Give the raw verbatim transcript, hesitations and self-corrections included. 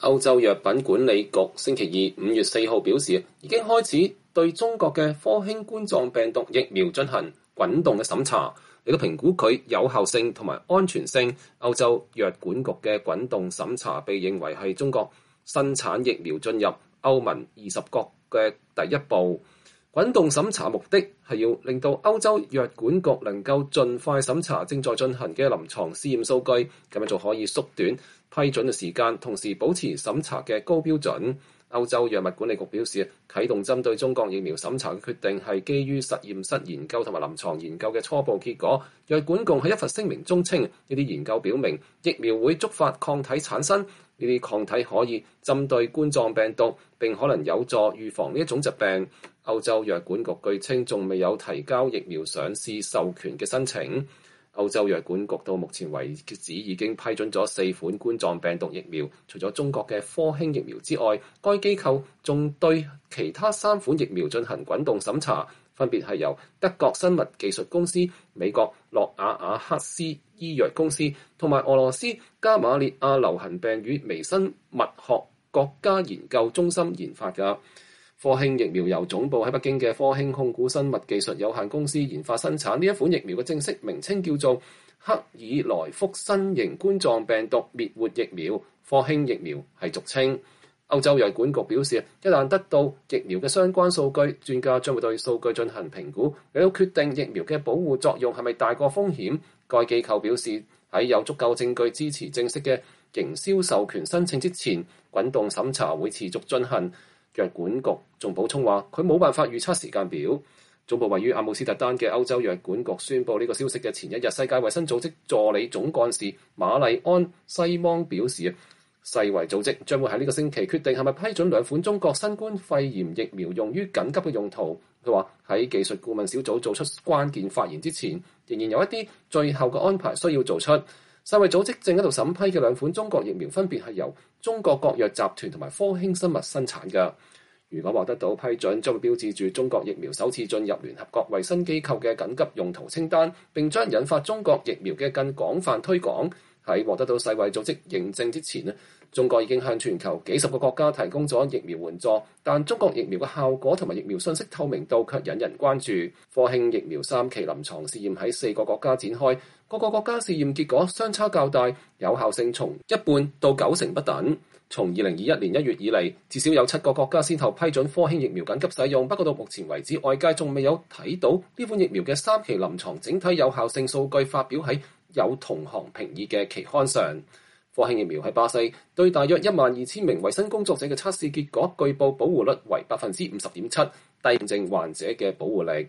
歐洲藥品管理局星期二五月四號表示，已經開始對中國嘅科興冠狀病毒疫苗進行滾動嘅審查，嚟到評估佢有效性同埋安全性。歐洲藥管局嘅滾動審查被認為係中國生產疫苗進入歐盟二十國嘅第一步。滾動審查目的係要令到歐洲藥管局能夠盡快審查正在進行嘅臨床試驗數據，咁樣就可以縮短批准嘅時間，同時保持審查嘅高標準。歐洲藥物管理局表示，啟動針對中國疫苗審查嘅決定係基於實驗室研究同埋臨床研究嘅初步結果。藥管局喺一份聲明中稱，呢啲研究表明疫苗會觸發抗體產生，呢啲抗體可以針對冠狀病毒，並可能有助預防呢一種疾病。歐洲藥管局據稱仲未有提交疫苗上市授權嘅申請。歐洲藥管局到目前為止已經批准咗四款冠狀病毒疫苗，除咗中國嘅科興疫苗之外，該機構仲對其他三款疫苗進行滾動審查，分別係由德國生物技術公司、美國諾瓦亞克斯醫藥公司同埋俄羅斯加馬列亞流行病與微生物學國家研究中心研發嘅。科興疫苗由總部喺北京嘅科興控股生物技術有限公司研發生產，呢一款疫苗嘅正式名稱叫做克爾來福新型冠狀病毒滅活疫苗，科興疫苗係俗稱。歐洲藥管局表示，一旦得到疫苗嘅相關數據，專家將會對數據進行評估，嚟到決定疫苗嘅保護作用係咪大過風險。該機構表示，喺有足夠證據支持正式嘅營銷授權申請之前，滾動審查會持續進行。藥管局仲補充話，佢冇辦法預測時間表。總部位於阿姆斯特丹嘅歐洲藥管局宣布呢個消息嘅前一日，世界衛生組織助理總幹事瑪麗安西芒表示，世衛組織將會喺呢個星期決定係咪批准兩款中國新冠肺炎疫苗用於緊急嘅用途。佢話喺技術顧問小組做出關鍵發言之前，仍然有一啲最後嘅安排需要做出。世衛組織正喺度審批嘅兩款中國疫苗，分別係由中國國藥集團同埋科興生物生產嘅。如果獲得到批准，將會標誌住中國疫苗首次進入聯合國衛生機構嘅緊急用途清單，並將引發中國疫苗嘅更廣泛推廣。喺獲得到世衛組織認證之前咧，中國已經向全球幾十個國家提供咗疫苗援助，但中國疫苗嘅效果同埋疫苗信息透明度卻引人關注。科興疫苗三期臨床試驗喺四個國家展開，各個國家試驗結果相差較大，有效性從一半到九成不等。從二零二一年一月以嚟，至少有七個國家先後批准科興疫苗緊急使用。不過到目前為止，外界仲未有睇到呢款疫苗嘅三期臨床整體有效性數據發表喺有同行評議嘅期刊上。科興疫苗喺巴西對大約一萬二千名衛生工作者嘅測試結果，據報保護率為百分之五十點七，低症患者嘅保護力。